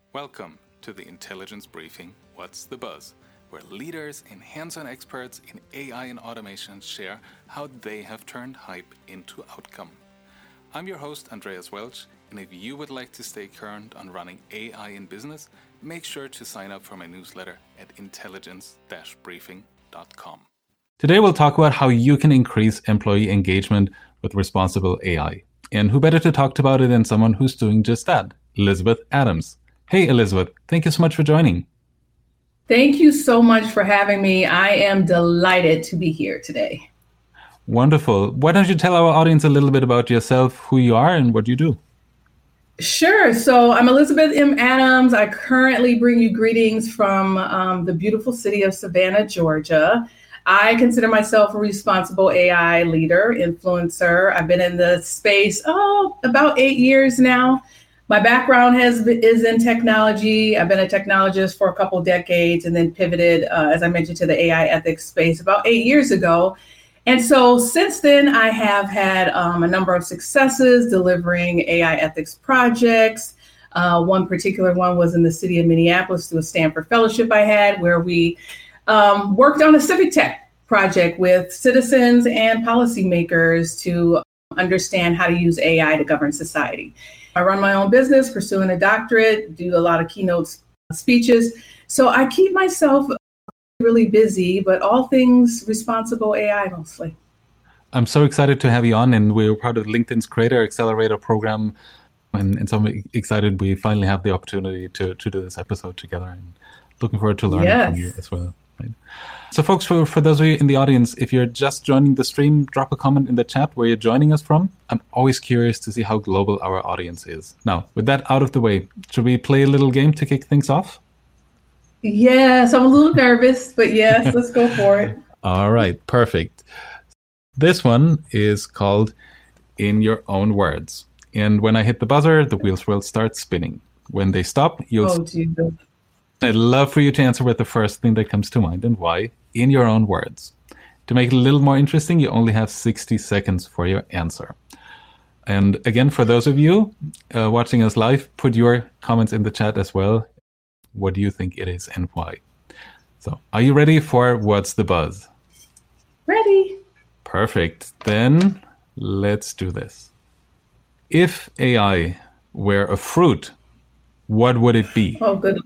Welcome to the Intelligence Briefing, What's the Buzz, where leaders and hands-on experts in AI and automation share how they have turned hype into outcome. I'm your host, Andreas Welch, and if you would like to stay current on running AI in business, make sure to sign up for my newsletter at intelligence-briefing.com. Today we'll talk about how you can increase employee engagement with responsible AI. And who better to talk about it than someone who's doing just that, Elizabeth Adams. Hey, Elizabeth, thank you so much for joining. Thank you so much for having me. I am delighted to be here today. Wonderful. Why don't you tell our audience a little bit about yourself, who you are, and what you do? Sure. So I'm Elizabeth M. Adams. I currently bring you greetings from the beautiful city of Savannah, Georgia. I consider myself a responsible AI leader, influencer. I've been in the space, about 8 years now. My background is in technology. I've been a technologist for a couple decades and then pivoted, as I mentioned, to the AI ethics space about 8 years ago. And so since then, I have had a number of successes delivering AI ethics projects. One particular one was in the city of Minneapolis through a Stanford fellowship I had, where we worked on a civic tech project with citizens and policymakers to understand how to use AI to govern society. I run my own business, pursuing a doctorate, do a lot of keynote speeches. So I keep myself really busy, but all things responsible AI mostly. I'm so excited to have you on, and we're part of LinkedIn's Creator Accelerator program. And so I'm excited we finally have the opportunity to do this episode together, and looking forward to learning from you as well. Right? So folks, for those of you in the audience, if you're just joining the stream, drop a comment in the chat where you're joining us from. I'm always curious to see how global our audience is. Now, with that out of the way, should we play a little game to kick things off? Yes, I'm a little nervous, but yes, let's go for it. All right, perfect. This one is called In Your Own Words. And when I hit the buzzer, the wheels will start spinning. When they stop, you'll... Jesus. I'd love for you to answer with the first thing that comes to mind and why, in your own words. To make it a little more interesting, you only have 60 seconds for your answer. And again, for those of you watching us live, put your comments in the chat as well. What do you think it is and why? So, are you ready for What's the Buzz? Ready. Perfect. Then let's do this. If AI were a fruit, what would it be? Oh, good.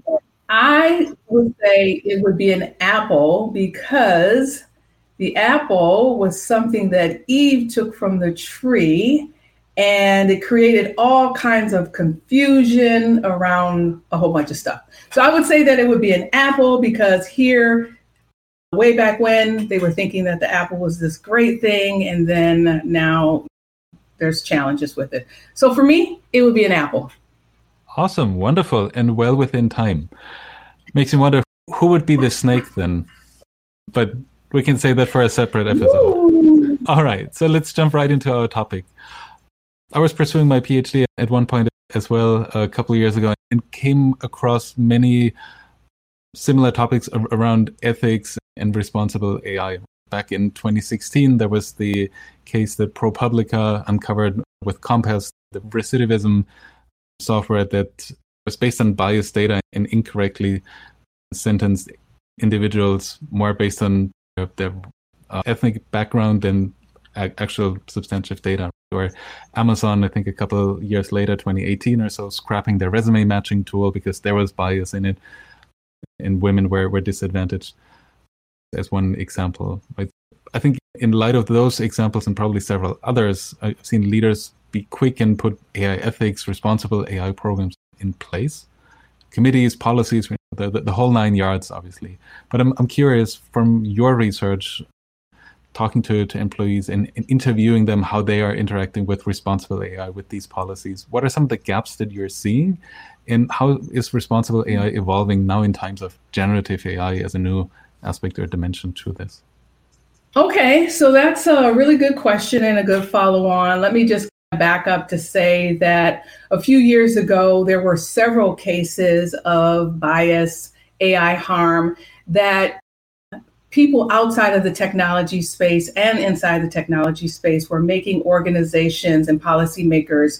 I would say it would be an apple, because the apple was something that Eve took from the tree, and it created all kinds of confusion around a whole bunch of stuff. So I would say that it would be an apple, because here, way back when, they were thinking that the apple was this great thing, and then now there's challenges with it. So for me, it would be an apple. Awesome, wonderful, and well within time. Makes me wonder, who would be the snake then? But we can say that for a separate episode. Ooh. All right, so let's jump right into our topic. I was pursuing my PhD at one point as well a couple of years ago, and came across many similar topics around ethics and responsible AI. Back in 2016, there was the case that ProPublica uncovered with Compass, the recidivism software that was based on biased data and incorrectly sentenced individuals more based on their ethnic background than actual substantive data. Or Amazon, I think a couple of years later, 2018 or so, scrapping their resume matching tool because there was bias in it, and women were disadvantaged, as one example. I think in light of those examples and probably several others, I've seen leaders be quick and put AI ethics, responsible AI programs in place. Committees, policies, the whole 9 yards, obviously. But I'm curious, from your research, talking to employees and interviewing them how they are interacting with responsible AI, with these policies, what are some of the gaps that you're seeing? And how is responsible AI evolving now in times of generative AI as a new aspect or dimension to this? Okay, so that's a really good question and a good follow-on. Let me just back up to say that a few years ago, there were several cases of bias, AI harm that people outside of the technology space and inside the technology space were making organizations and policymakers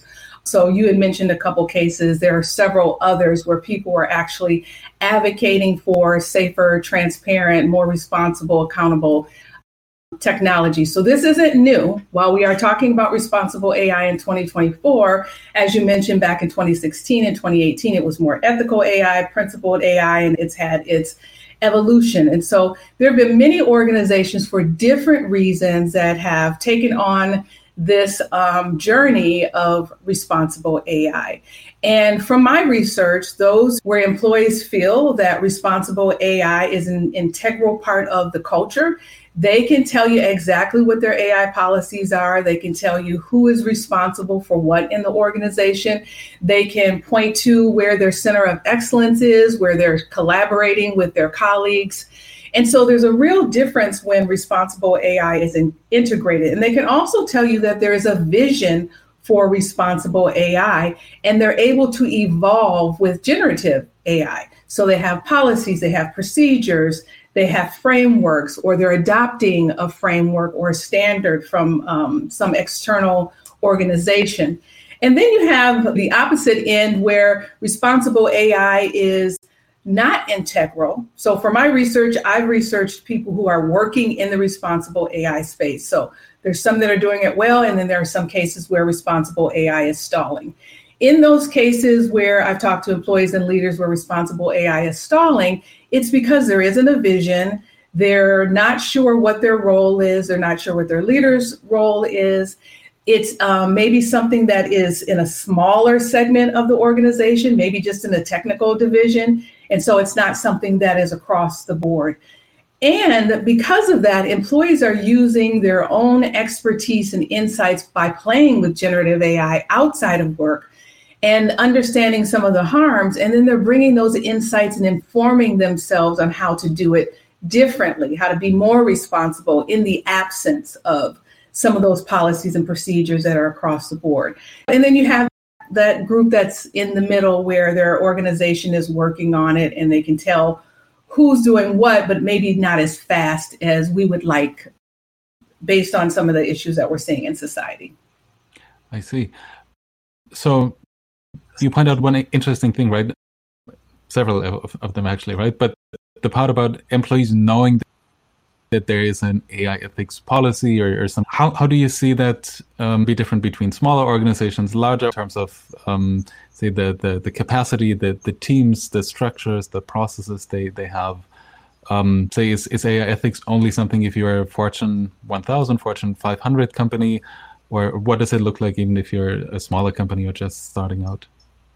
So you had mentioned a couple cases. There are several others where people are actually advocating for safer, transparent, more responsible, accountable technology. So this isn't new. While we are talking about responsible AI in 2024, as you mentioned, back in 2016 and 2018, it was more ethical AI, principled AI, and it's had its evolution. And so there have been many organizations for different reasons that have taken on this journey of responsible AI. And from my research, those where employees feel that responsible AI is an integral part of the culture, they can tell you exactly what their AI policies are. They can tell you who is responsible for what in the organization. They can point to where their center of excellence is, where they're collaborating with their colleagues. And so there's a real difference when responsible AI is integrated. And they can also tell you that there is a vision for responsible AI, and they're able to evolve with generative AI. So they have policies, they have procedures, they have frameworks, or they're adopting a framework or a standard from some external organization. And then you have the opposite end where responsible AI is not integral. So for my research, I've researched people who are working in the responsible AI space. So there's some that are doing it well, and then there are some cases where responsible AI is stalling. In those cases where I've talked to employees and leaders where responsible AI is stalling, it's because there isn't a vision. They're not sure what their role is. They're not sure what their leader's role is. It's maybe something that is in a smaller segment of the organization, maybe just in a technical division. And so it's not something that is across the board. And because of that, employees are using their own expertise and insights by playing with generative AI outside of work and understanding some of the harms. And then they're bringing those insights and informing themselves on how to do it differently, how to be more responsible in the absence of some of those policies and procedures that are across the board. And then you have that group that's in the middle where their organization is working on it and they can tell who's doing what, but maybe not as fast as we would like based on some of the issues that we're seeing in society. I see. So you point out one interesting thing, right? Several of them actually, right? But the part about employees knowing that there is an AI ethics policy or some, how do you see that be different between smaller organizations, larger, in terms of say the capacity, the teams, the structures, the processes they have? Say is AI ethics only something if you're a Fortune 1000, Fortune 500 company, or what does it look like even if you're a smaller company or just starting out?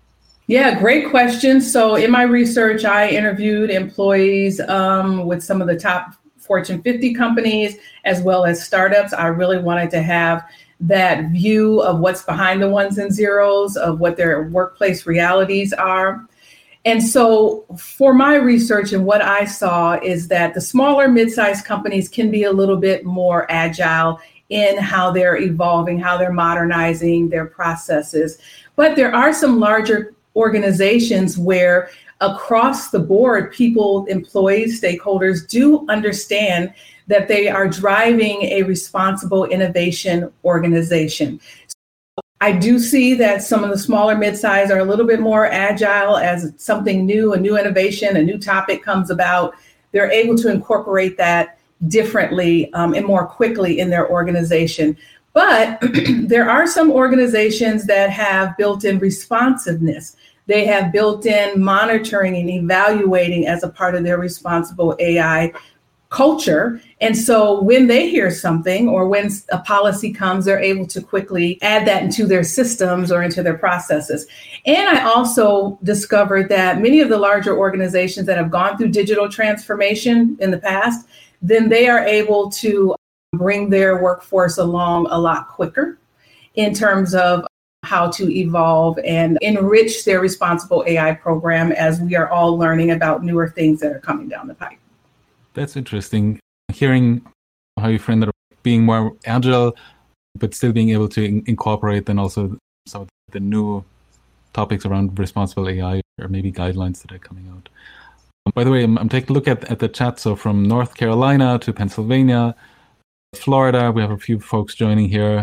Yeah, great question. So in my research, I interviewed employees with some of the top Fortune 50 companies, as well as startups. I really wanted to have that view of what's behind the ones and zeros, of what their workplace realities are. And so for my research and what I saw is that the smaller mid-sized companies can be a little bit more agile in how they're evolving, how they're modernizing their processes. But there are some larger organizations where across the board, people, employees, stakeholders do understand that they are driving a responsible innovation organization. So I do see that some of the smaller mid-size are a little bit more agile as something new, a new innovation, a new topic comes about. They're able to incorporate that differently and more quickly in their organization. But there are some organizations that have built-in responsiveness. They have built-in monitoring and evaluating as a part of their responsible AI culture. And so when they hear something or when a policy comes, they're able to quickly add that into their systems or into their processes. And I also discovered that many of the larger organizations that have gone through digital transformation in the past, then they are able to bring their workforce along a lot quicker in terms of how to evolve and enrich their responsible AI program as we are all learning about newer things that are coming down the pipe. That's interesting. Hearing how you frame that, being more agile, but still being able to incorporate then also some of the new topics around responsible AI or maybe guidelines that are coming out. By the way, I'm taking a look at the chat. So from North Carolina to Pennsylvania, Florida, we have a few folks joining here.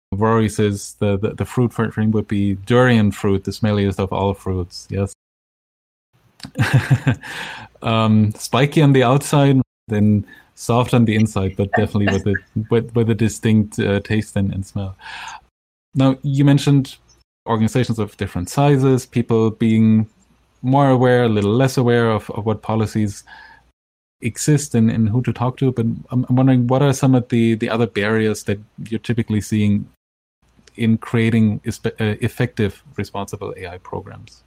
Rory says the fruit for him would be durian fruit, the smelliest of all fruits. Yes. Spiky on the outside, then soft on the inside, but definitely with a distinct taste and smell. Now, you mentioned organizations of different sizes, people being more aware, a little less aware of what policies exist and who to talk to. But I'm wondering, what are some of the other barriers that you're typically seeing in creating effective, responsible AI programs?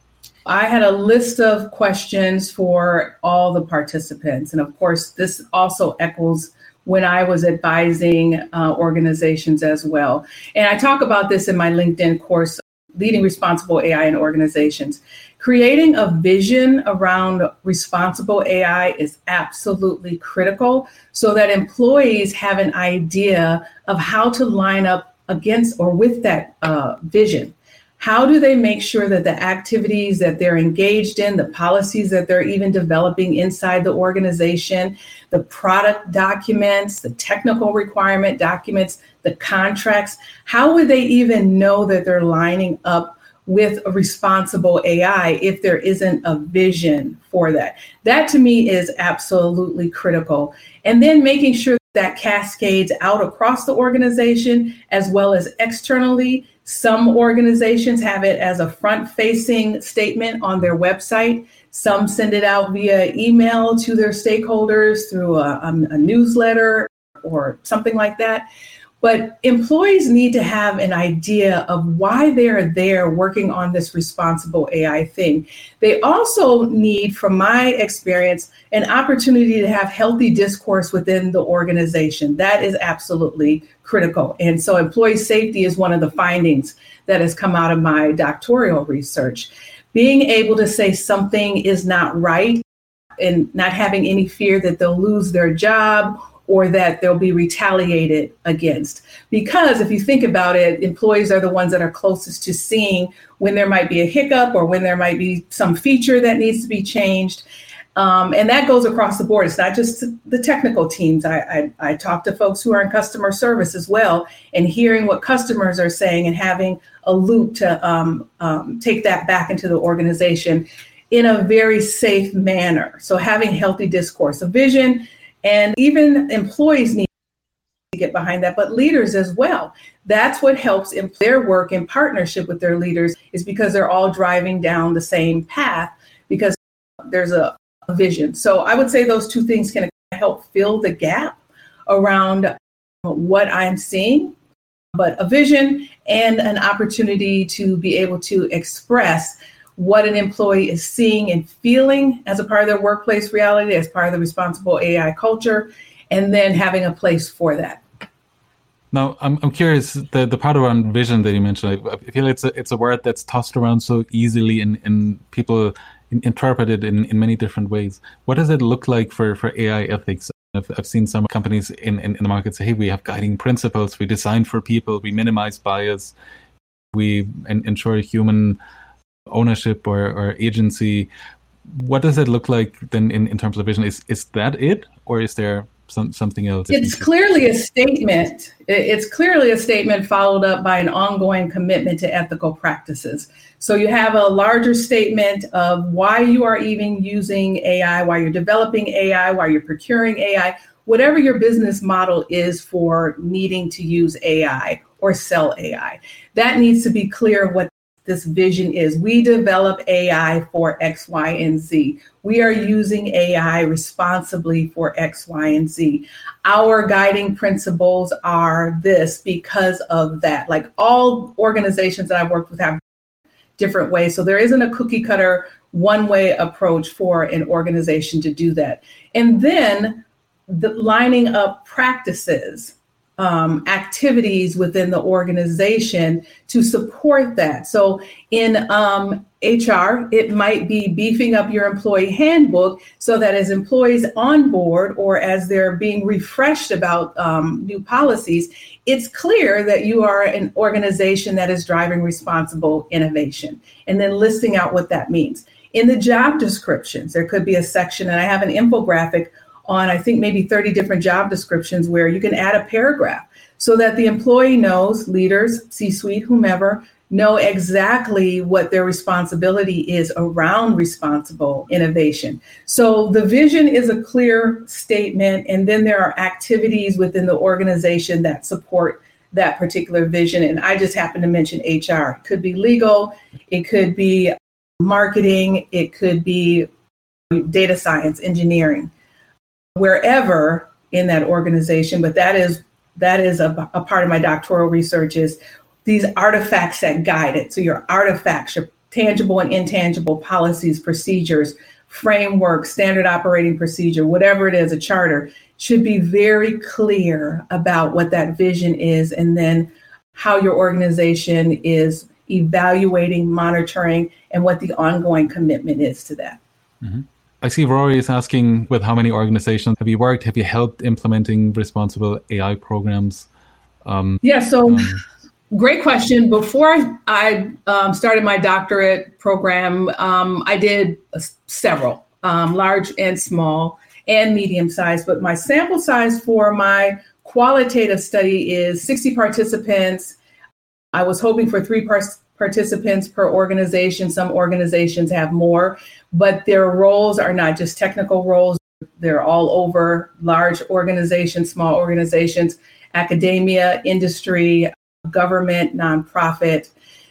I had a list of questions for all the participants. And of course, this also echoes when I was advising organizations as well. And I talk about this in my LinkedIn course, Leading Responsible AI in Organizations. Creating a vision around responsible AI is absolutely critical so that employees have an idea of how to line up against or with that vision. How do they make sure that the activities that they're engaged in, the policies that they're even developing inside the organization, the product documents, the technical requirement documents, the contracts, how would they even know that they're lining up with a responsible AI if there isn't a vision for that? That to me is absolutely critical. And then making sure that cascades out across the organization as well as externally. Some organizations have it as a front-facing statement on their website. Some send it out via email to their stakeholders through a newsletter or something like that. But employees need to have an idea of why they're there working on this responsible AI thing. They also need, from my experience, an opportunity to have healthy discourse within the organization. That is absolutely critical. And so employee safety is one of the findings that has come out of my doctoral research. Being able to say something is not right and not having any fear that they'll lose their job or that they'll be retaliated against. Because if you think about it, employees are the ones that are closest to seeing when there might be a hiccup or when there might be some feature that needs to be changed. And that goes across the board. It's not just the technical teams. I talk to folks who are in customer service as well, and hearing what customers are saying and having a loop to take that back into the organization in a very safe manner. So having healthy discourse, a vision, and even employees need to get behind that, but leaders as well. That's what helps in their work in partnership with their leaders, is because they're all driving down the same path because there's a vision. So I would say those two things can help fill the gap around what I'm seeing, but a vision and an opportunity to be able to express what an employee is seeing and feeling as a part of their workplace reality, as part of the responsible AI culture, and then having a place for that. Now, I'm curious, the part around vision that you mentioned, I feel it's a word that's tossed around so easily and people interpret it in many different ways. What does it look like for AI ethics? I've seen some companies in the market say, hey, we have guiding principles, we design for people, we minimize bias, we ensure human ownership or agency. What does it look like then in terms of vision? Is that it, or is there something else? It's clearly a statement. It's clearly a statement followed up by an ongoing commitment to ethical practices. So you have a larger statement of why you are even using AI, why you're developing AI, why you're procuring AI, whatever your business model is for needing to use AI or sell AI. That needs to be clear what this vision is. We develop AI for X, Y, and Z. We are using AI responsibly for X, Y, and Z. Our guiding principles are this because of that. Like all organizations that I've worked with have different ways. So there isn't a cookie cutter one-way approach for an organization to do that. And then lining up practices, activities within the organization to support that. So in HR, it might be beefing up your employee handbook so that as employees onboard or as they're being refreshed about new policies, it's clear that you are an organization that is driving responsible innovation, and then listing out what that means. In the job descriptions, there could be a section, and I have an infographic on, I think, maybe 30 different job descriptions where you can add a paragraph so that the employee knows, leaders, C-suite, whomever, know exactly what their responsibility is around responsible innovation. So the vision is a clear statement, and then there are activities within the organization that support that particular vision. And I just happen to mention HR. It could be legal, it could be marketing, it could be data science, engineering, wherever in that organization. But that is a part of my doctoral research, is these artifacts that guide it. So your artifacts, your tangible and intangible policies, procedures, framework, standard operating procedure, whatever it is, a charter, should be very clear about what that vision is, and then how your organization is evaluating, monitoring, and what the ongoing commitment is to that. Mm-hmm. I see Rory is asking, with how many organizations have you worked? Have you helped implementing responsible AI programs? Great question. Before I started my doctorate program, I did several, large and small and medium sized, but my sample size for my qualitative study is 60 participants. I was hoping for 3 participants per organization. Some organizations have more, but their roles are not just technical roles. They're all over: large organizations, small organizations, academia, industry, government, nonprofit.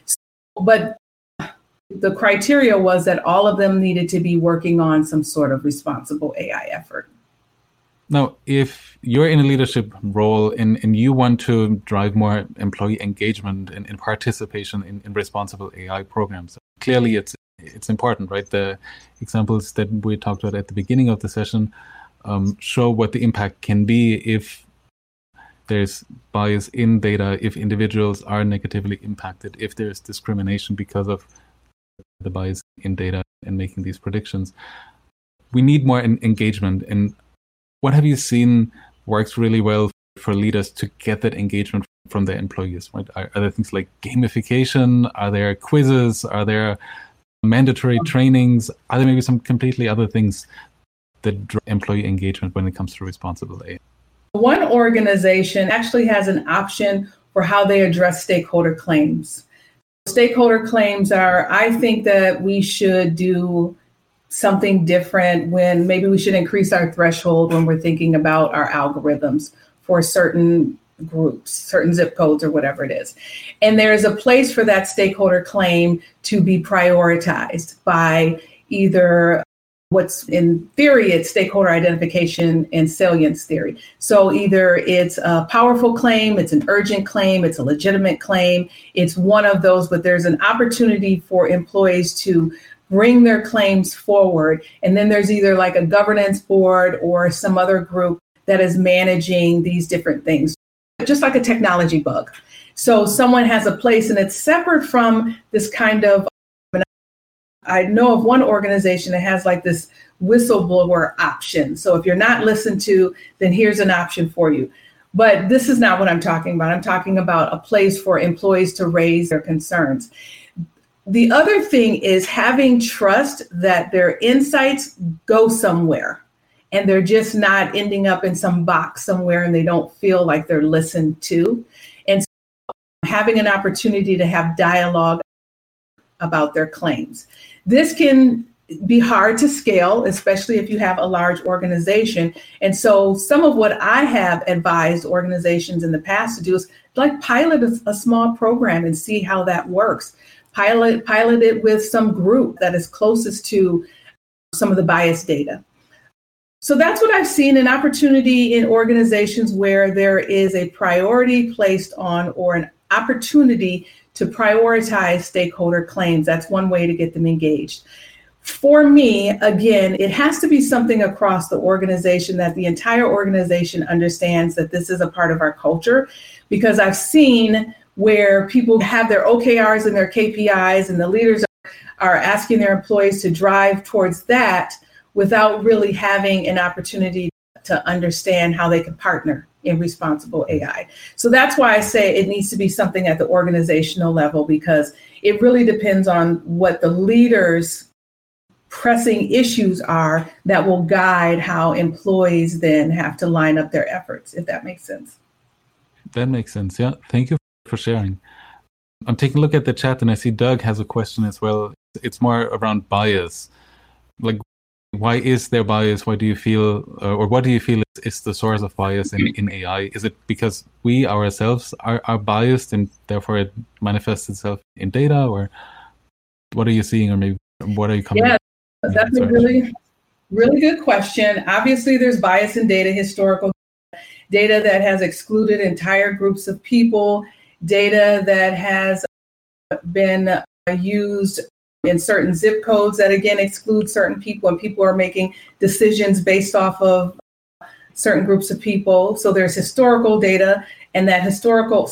But the criteria was that all of them needed to be working on some sort of responsible AI effort. Now, if you're in a leadership role and you want to drive more employee engagement and participation in responsible AI programs, clearly it's important, right? The examples that we talked about at the beginning of the session show what the impact can be if there's bias in data, if individuals are negatively impacted, if there's discrimination because of the bias in data and making these predictions. We need more engagement. And what have you seen works really well for leaders to get that engagement from their employees? Right? Are there things like gamification? Are there quizzes? Are there mandatory trainings? Are there maybe some completely other things that drive employee engagement when it comes to responsible AI? One organization actually has an option for how they address stakeholder claims. Stakeholder claims are, I think that we should do something different when maybe we should increase our threshold when we're thinking about our algorithms for certain groups, certain zip codes or whatever it is. And there's a place for that stakeholder claim to be prioritized by either what's in theory, it's stakeholder identification and salience theory. So either it's a powerful claim, it's an urgent claim, it's a legitimate claim, it's one of those, but there's an opportunity for employees to bring their claims forward. And then there's either like a governance board or some other group that is managing these different things, just like a technology bug. So someone has a place, and it's separate from this kind of, I know of one organization that has like this whistleblower option. So if you're not listened to, then here's an option for you. But this is not what I'm talking about. I'm talking about a place for employees to raise their concerns. The other thing is having trust that their insights go somewhere and they're just not ending up in some box somewhere and they don't feel like they're listened to. And so having an opportunity to have dialogue about their claims. This can be hard to scale, especially if you have a large organization. And so some of what I have advised organizations in the past to do is like pilot a small program and see how that works. Pilot it with some group that is closest to some of the bias data. So that's what I've seen, an opportunity in organizations where there is a priority placed on or an opportunity to prioritize stakeholder claims. That's one way to get them engaged. For me, again, it has to be something across the organization that the entire organization understands that this is a part of our culture, because I've seen where people have their OKRs and their KPIs and the leaders are asking their employees to drive towards that without really having an opportunity to understand how they can partner in responsible AI. So that's why I say it needs to be something at the organizational level, because it really depends on what the leaders pressing issues are that will guide how employees then have to line up their efforts, if that makes sense. That makes sense. Yeah. Thank you for sharing. I'm taking a look at the chat and I see Doug has a question as well. It's more around bias. Like, why is there bias? Why do you feel, or what do you feel is the source of bias in AI? Is it because we ourselves are biased and therefore it manifests itself in data, or what are you seeing, or maybe what are you coming? Yeah, that's a really good question. Obviously, there's bias in data, historical data that has excluded entire groups of people, data that has been used in certain zip codes that again exclude certain people, and people are making decisions based off of certain groups of people. So there's historical data, and that historical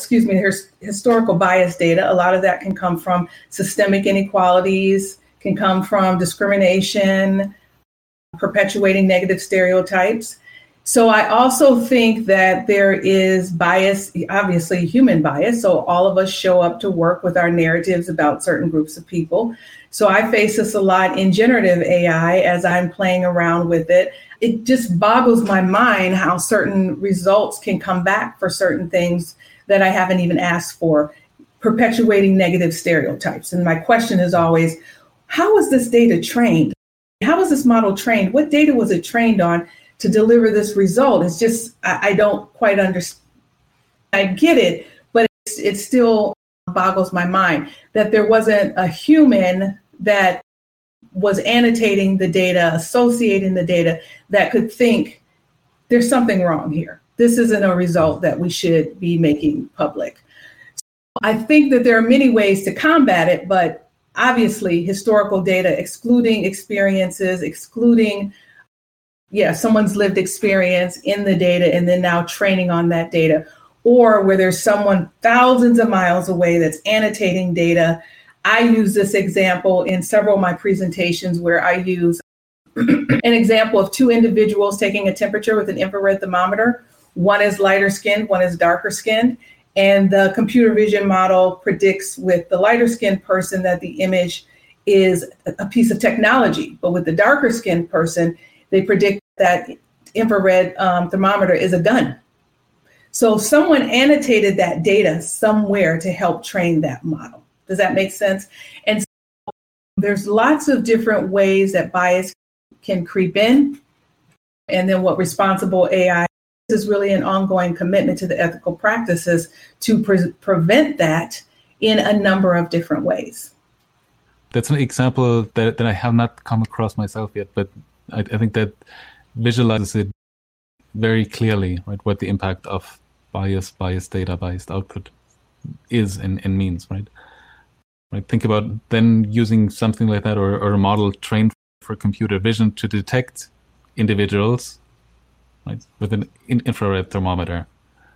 bias data. A lot of that can come from systemic inequalities, can come from discrimination, perpetuating negative stereotypes. So I also think that there is bias, obviously human bias. So all of us show up to work with our narratives about certain groups of people. So I face this a lot in generative AI as I'm playing around with it. It just boggles my mind how certain results can come back for certain things that I haven't even asked for, perpetuating negative stereotypes. And my question is always, how was this data trained? How was this model trained? What data was it trained on to deliver this result? It's just, I don't quite understand. I get it, but it still boggles my mind that there wasn't a human that was annotating the data, associating the data, that could think there's something wrong here. This isn't a result that we should be making public. So I think that there are many ways to combat it, but obviously historical data, excluding experiences, excluding someone's lived experience in the data, and then now training on that data, or where there's someone thousands of miles away that's annotating data. I use this example in several of my presentations where I use an example of two individuals taking a temperature with an infrared thermometer. One is lighter skinned, one is darker skinned. And the computer vision model predicts with the lighter skinned person that the image is a piece of technology. But with the darker skinned person, they predict that infrared thermometer is a gun. So someone annotated that data somewhere to help train that model. Does that make sense? And so there's lots of different ways that bias can creep in. And then what responsible AI is really an ongoing commitment to the ethical practices to prevent that in a number of different ways. That's an example that I have not come across myself yet, but I think that visualizes it very clearly, right? What the impact of biased data, biased output is and means, right? Right. Think about then using something like that, or a model trained for computer vision to detect individuals, right, with an infrared thermometer.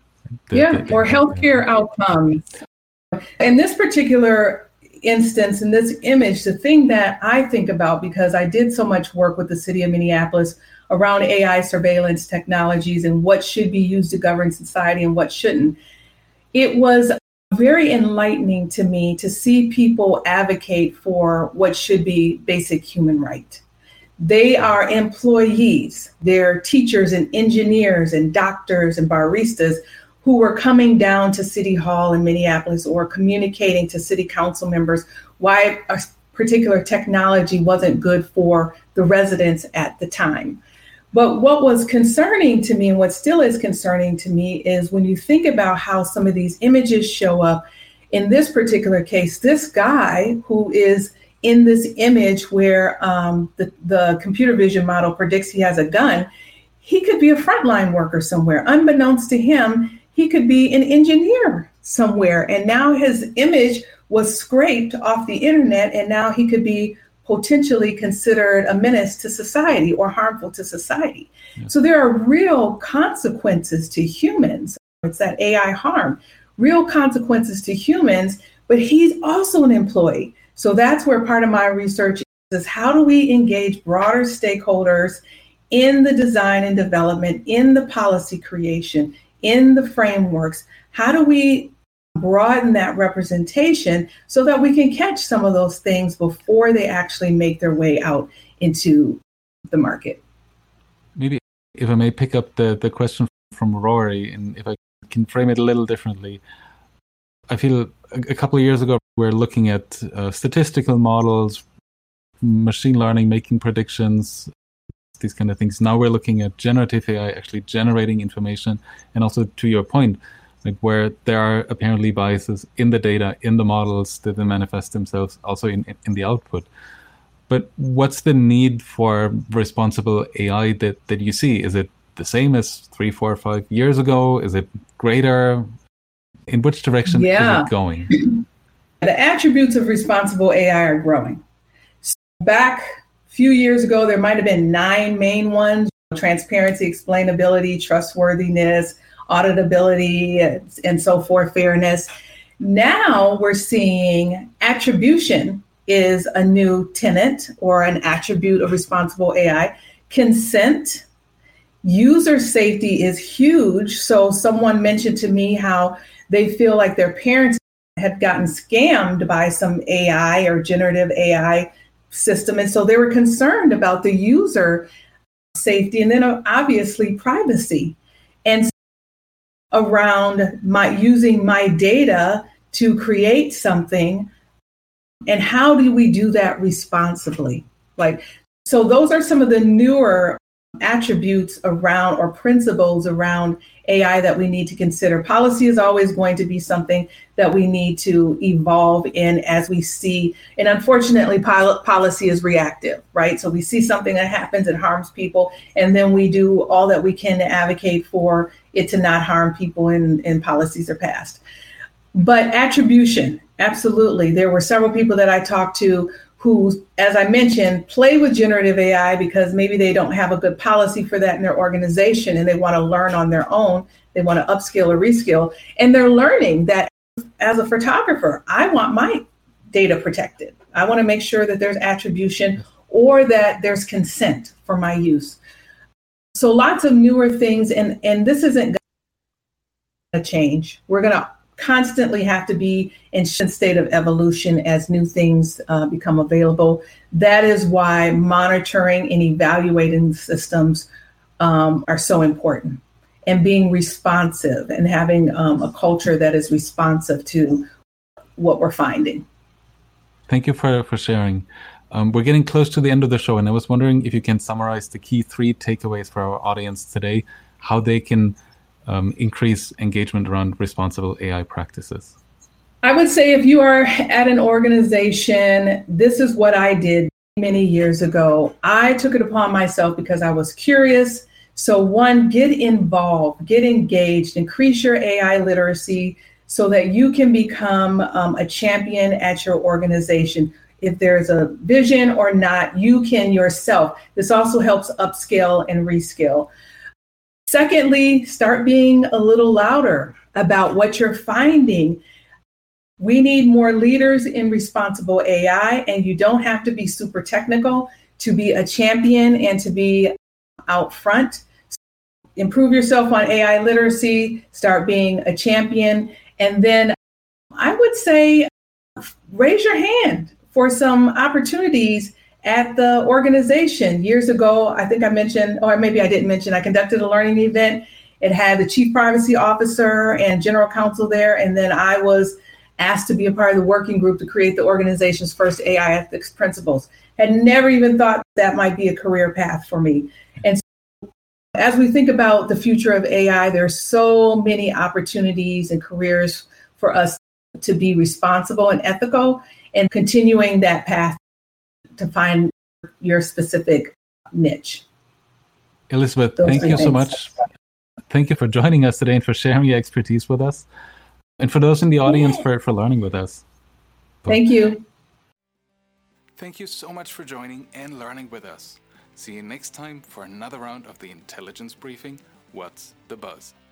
Or healthcare outcomes. In this particular instance, in this image, the thing that I think about, because I did so much work with the city of Minneapolis around AI surveillance technologies and what should be used to govern society and what shouldn't, it was very enlightening to me to see people advocate for what should be basic human right. They are employees, they're teachers and engineers and doctors and baristas who were coming down to City Hall in Minneapolis or communicating to city council members why a particular technology wasn't good for the residents at the time. But what was concerning to me, and what still is concerning to me, is when you think about how some of these images show up. In this particular case, this guy who is in this image where the computer vision model predicts he has a gun, he could be a frontline worker somewhere. Unbeknownst to him, he could be an engineer somewhere. And now his image was scraped off the internet, and now he could be potentially considered a menace to society or harmful to society. Yeah. So there are real consequences to humans. It's that AI harm, real consequences to humans, but he's also an employee. So that's where part of my research is how do we engage broader stakeholders in the design and development, in the policy creation, in the frameworks? How do we broaden that representation so that we can catch some of those things before they actually make their way out into the market. Maybe if I may pick up the question from Rory, and if I can frame it a little differently, I feel a couple of years ago we were looking at statistical models, machine learning, making predictions, these kind of things. Now we're looking at generative AI actually generating information, and also to your point, like where there are apparently biases in the data, in the models that they manifest themselves also in the output. But what's the need for responsible AI that you see? Is it the same as 3, 4, 5 years ago? Is it greater? In which direction is it going? The attributes of responsible AI are growing. So back a few years ago, there might have been 9 main ones: transparency, explainability, trustworthiness, auditability, and so forth, fairness. Now we're seeing attribution is a new tenet or an attribute of responsible AI. Consent, user safety is huge. So someone mentioned to me how they feel like their parents had gotten scammed by some AI or generative AI system. And so they were concerned about the user safety, and then obviously privacy. And around using my data to create something, and how do we do that responsibly? So those are some of the newer attributes around, or principles around, AI that we need to consider. Policy is always going to be something that we need to evolve in as we see, and unfortunately policy is reactive, right? So we see something that happens and harms people, and then we do all that we can to advocate for it to not harm people, and policies are passed. But attribution, absolutely. There were several people that I talked to who, as I mentioned, play with generative AI because maybe they don't have a good policy for that in their organization and they want to learn on their own. They want to upskill or reskill. And they're learning that as a photographer, I want my data protected. I want to make sure that there's attribution or that there's consent for my use. So lots of newer things, and this isn't going to change. We're going to constantly have to be in state of evolution as new things become available. That is why monitoring and evaluating systems are so important, and being responsive and having a culture that is responsive to what we're finding. Thank you for sharing. We're getting close to the end of the show, and I was wondering if you can summarize the key 3 takeaways for our audience today, how they can increase engagement around responsible AI practices. I would say if you are at an organization, this is what I did many years ago. I took it upon myself because I was curious. So 1, get involved, get engaged, increase your AI literacy so that you can become a champion at your organization. If there's a vision or not, you can yourself. This also helps upskill and reskill. Secondly, start being a little louder about what you're finding. We need more leaders in responsible AI, and you don't have to be super technical to be a champion and to be out front. Improve yourself on AI literacy, start being a champion, and then I would say raise your hand for some opportunities at the organization. Years ago, I think I mentioned, or maybe I didn't mention, I conducted a learning event. It had the chief privacy officer and general counsel there. And then I was asked to be a part of the working group to create the organization's first AI ethics principles. Had never even thought that might be a career path for me. And so as we think about the future of AI, there's so many opportunities and careers for us to be responsible and ethical, and continuing that path to find your specific niche. Elizabeth, thank you so much. Thank you for joining us today and for sharing your expertise with us. And for those in the audience, for learning with us. Thank you. Thank you so much for joining and learning with us. See you next time for another round of the Intelligence Briefing, What's the Buzz?